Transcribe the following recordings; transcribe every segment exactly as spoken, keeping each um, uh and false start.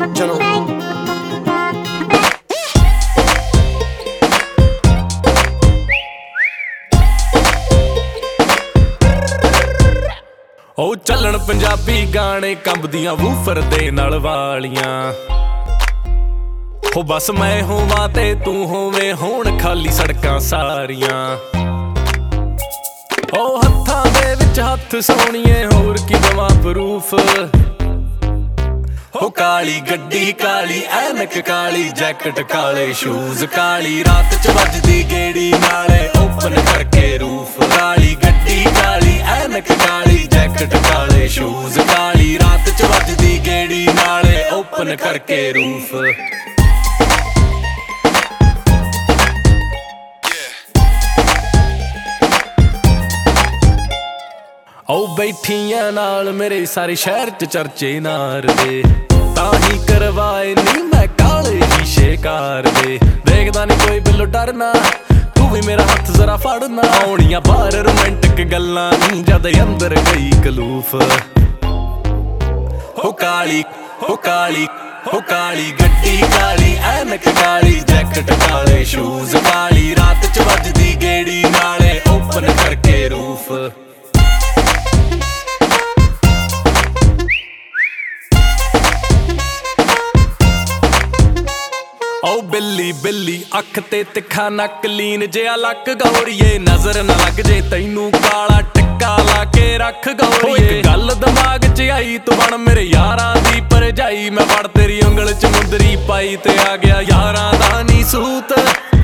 चलो ओ चलन पंजाबी गाने कंबदियां वूफर दे नाल वालियां हो बस मैं होवां ते तू होवें होण खाली सड़कां सारियां ओ हत्थां दे विच हत्थ सोहणीए होर की दवां प्रूफ हो काली गड्डी काली ऐनक काली जैकेट काले शूज काली रात च वजदी गेड़ी नाले ओपन करके रूफ काली गड्डी काली ऐनक काली जैकेट काले शूज काली रात च वजदी गेड़ी नाले ओपन करके रूफ ओ बैठियां नाल मेरे सारे शहर च चर्चे नार दे ताही करवाए नी मैं काले शीशे कार दे देखदा नी कोई बिल्लो डरना तू भी मेरा हाथ जरा फड़ना आउणियां बाहर रोमांटिक गल्लां नी जद अंदर गई कलूफ हो काली हो काली हो काली गड्डी काली ऐनक काली जैकेट काले शूज काली रात च वजदी गेड़ी नाले ओपन करके रूफ ओ बिल्ली बिल्ली अख ते तिखा नक लीन जिहा लक गौरीए नजर न लग जे तैनू काला टिक्का ला के रख गौरीए इक गल दिमाग च आई तू बन मेरे यारां दी भरजाई मैं फड़ तेरी उंगल च मुंदरी पाई ते आ गया यारां दा नी सूत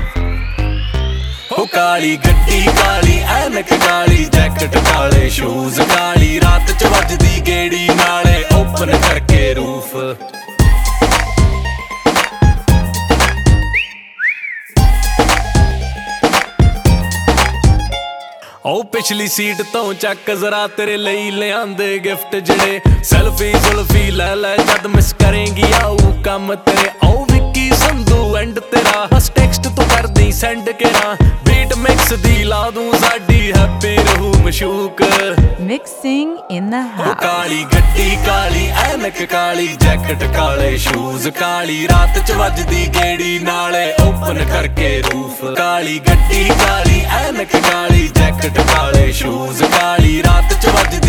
हो काली गड्डी काली ऐनक काली जैकेट काले शूज काली रात च वजदी गेड़ी नाले ओपन करके रूफ ओ पिछली सीट तो चक जरा तेरे लई लियांदे गिफ्ट जड़े सेल्फी जुल्फी लै लै जद मिस करेंगी आऊ कम तेरे ओ विक्की संधू एंड तेरा बस टेक्स्ट तो कर दी सेंड केरा बीट मिक्स दी ला दूं साडी हैप्पी रहू मशूक मिक्सिंग इन द हाउस काली गड्डी काली ऐनक काली जैकेट काले शूज काली रात च वजदी गेड़ी नाले ओपन करके रूफ काली गड्डी काली ऐनक काली जैकेट काले शूज काली रात च वजदी